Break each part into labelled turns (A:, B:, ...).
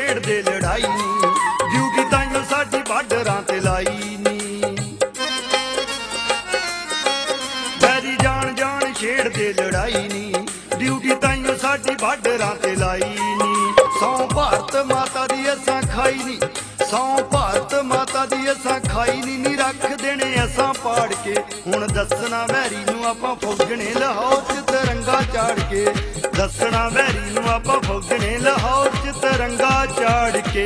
A: छेड़दे लड़ाई नी, ड्यूटी ताइयों साडी बार्डरां ते लाई नी। बैरी जान जान छेड़दे लड़ाई नी, ड्यूटी ताइयों साडी बार्डरां ते लाई नी। सौ भारत माता दी असां खाई नी, सौ भारत माता दी असां खाई नी रख देने असां पाड़ के। हुण दसना वैरी नूं आपां फौजने लाहौर च तिरंगा चाड़ के, दसना वैरी नूं आपां फौजने लाहौर च तिरंगा चाड़ के।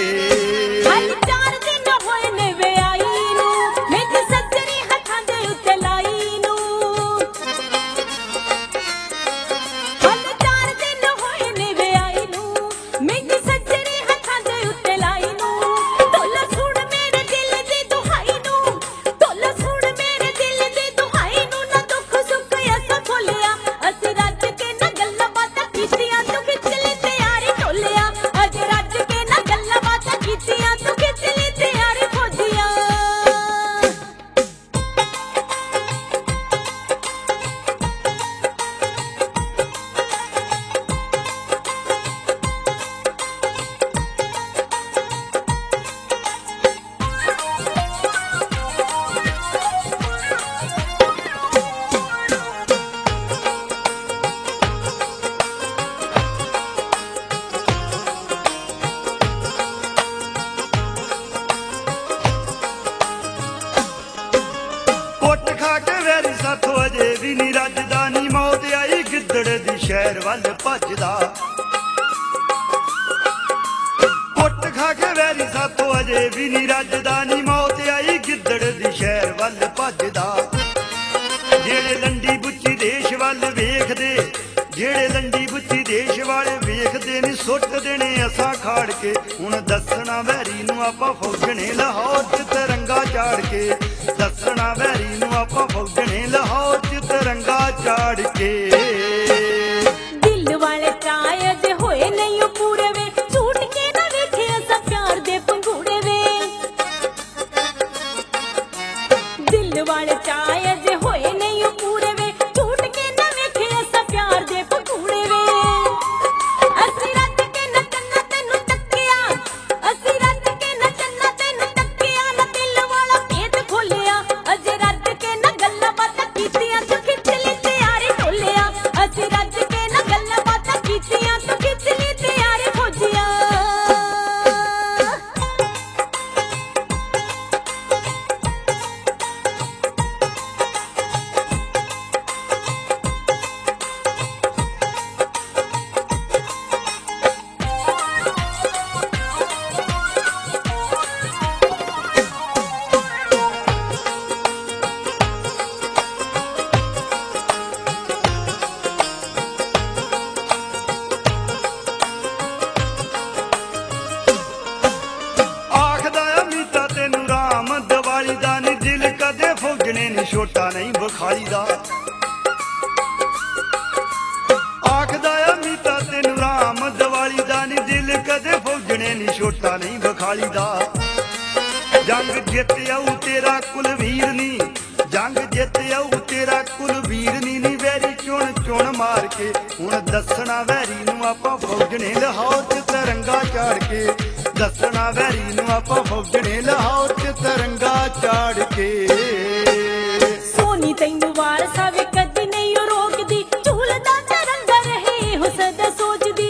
A: साथों अजे भी नी रजदा नी, मौत आई गिद्दड़ दी शहर वल भजदा। कुट खा के वैरी साथों अजे भी नी रजदा नी, मौत आई गिद्दड़ दी शहर वल भजदा। जेड़े लंडी बुच्ची देश वल वेखदे, जेड़े लंडी बुच्ची देश वाले वेखदे नी, सुट देने असां खाड़ के। हुण दसना वैरी नूं आपां फौजने लाहौर च तिरंगा चाड़ के, दसना वैरी नूं आपां फौजने लाहौर च तिरंगा चाड़ के।
B: दिल वाले चायद होए नहीं पूरे वे, झूठ के ना वेखे असां प्यार दे पंगूड़े वे। दिल वाले चायद होए नहीं पूरे वे, झूठ के ना वेखे असां प्यार दे पंगूड़े वे। असी रज के नचना तेनू तकिया, असी रज के नचना तेनू तकिया, ना दिल वाला भेद खोलिया। अजे रज के ना गल्लां बातां कीतियां, तू खिच ली ते यारे ढोलिया। असी रज के ना गल्लां बातां कीतियां, तू खिच ली ते यारे फौजिया।
A: फौजने नी छोटा नहीं बखाली दा, आखदा अमीता तेनू राम दिवाली दा नी, दिल कदे फौजने नी छोटा नहीं बखाली दा। जंग जित आऊ तेरा कुलवीर नी, जंग जित आऊ तेरा कुलवीर नी, नी वैरी चुन चुन मार के। हुण दसना वैरी नूं आपां फौजने लाहौर च तिरंगा चाड़ के, दसना वैरी नूं आपां फौजने लाहौर च तिरंगा चाड़ के।
B: सोनी तैनू वारसा वे कदी नहीं रोकदी, झूलदा तिरंगा रहे हो सदा सोचदी।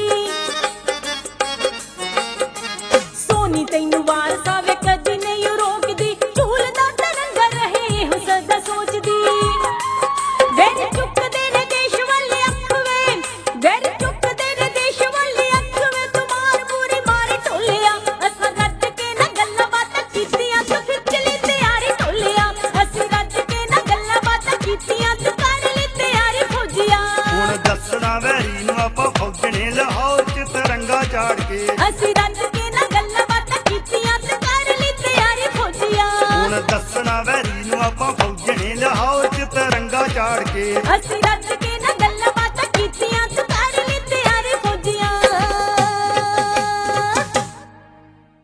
B: सोनी तैनू वारसा वे कदी नहीं रोकदी, झूलदा तिरंगा रहे हो सदा सोचदी। वैरी चुकदे ने देश वाले अख वे, वैरी चुकदे ने देश वाले अख वे, तुमार पूरी मारे ढोलिया। असां रज के ना गल्लां बातां कीतियां, तू खिच ली ते यारे ढोलिया। असीं रज के ना गल्लां बातां कीतियां, तू कर ली ते यारे फौजिया।
A: हुण दसना वैरी नूं आपां फौजने लाहौर च तिरंगा चाड़ के,
B: असीं रज के ना गल्लां बातां कीतियां, तू कर ली ते यारे फौजिया।
A: हुण दसना वैरी नूं आपां फौजने लाहौर च तिरंगा चाड़ के,
B: असीं रज